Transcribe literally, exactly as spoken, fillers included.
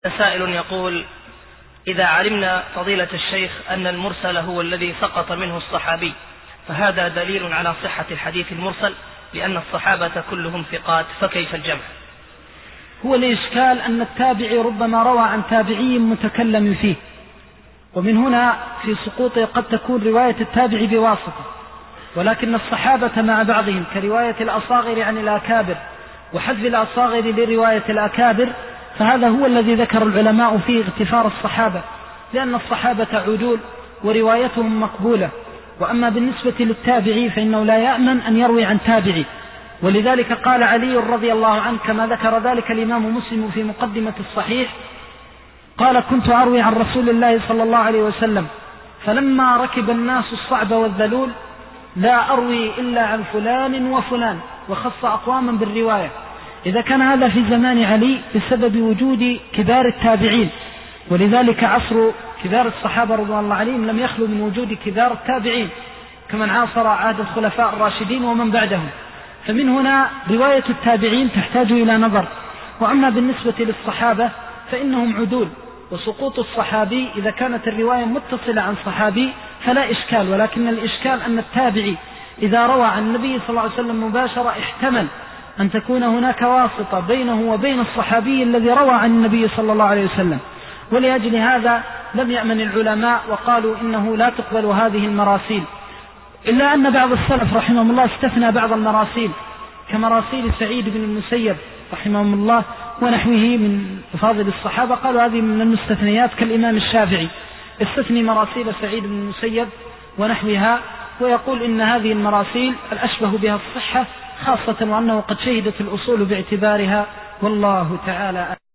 سائل يقول: إذا علمنا فضيلة الشيخ أن المرسل هو الذي سقط منه الصحابي، فهذا دليل على صحة الحديث المرسل لأن الصحابة كلهم ثقات، فكيف الجمع؟ هو الإشكال أن التابعي ربما روى عن تابعي متكلم فيه، ومن هنا في سقوطه قد تكون رواية التابعي بواسطة، ولكن الصحابة مع بعضهم كرواية الأصاغر عن الأكابر وحذف الأصاغر لرواية الأكابر، فهذا هو الذي ذكر العلماء فيه اغتفار الصحابة، لأن الصحابة عدول وروايتهم مقبولة. وأما بالنسبة للتابعي فإنه لا يأمن أن يروي عن تابعي، ولذلك قال علي رضي الله عنه كما ذكر ذلك الإمام مسلم في مقدمة الصحيح، قال: كنت أروي عن رسول الله صلى الله عليه وسلم فلما ركب الناس الصعب والذلول لا أروي إلا عن فلان وفلان، وخص أقواما بالرواية. إذا كان هذا في زمان علي بسبب وجود كبار التابعين، ولذلك عصر كبار الصحابة رضي الله عليهم لم يخلو من وجود كبار التابعين كمن عاصر عهد الخلفاء الراشدين ومن بعدهم، فمن هنا رواية التابعين تحتاج إلى نظر. وأما بالنسبة للصحابة فإنهم عدول، وسقوط الصحابي إذا كانت الرواية متصلة عن صحابي فلا إشكال، ولكن الإشكال أن التابعي إذا روى عن النبي صلى الله عليه وسلم مباشرة احتمل أن تكون هناك واسطة بينه وبين الصحابي الذي روى عن النبي صلى الله عليه وسلم، ولأجل هذا لم يأمن العلماء وقالوا إنه لا تقبل هذه المراسيل، إلا أن بعض السلف رحمهم الله استثنى بعض المراسيل كمراسيل سعيد بن المسيب رحمهم الله ونحوه من فاضل الصحابة، قالوا هذه من المستثنيات، كالإمام الشافعي استثني مراسيل سعيد بن المسيب ونحوها، ويقول إن هذه المراسيل الأشبه بها الصحة، خاصة وأنه قد شهدت الأصول باعتبارها، والله تعالى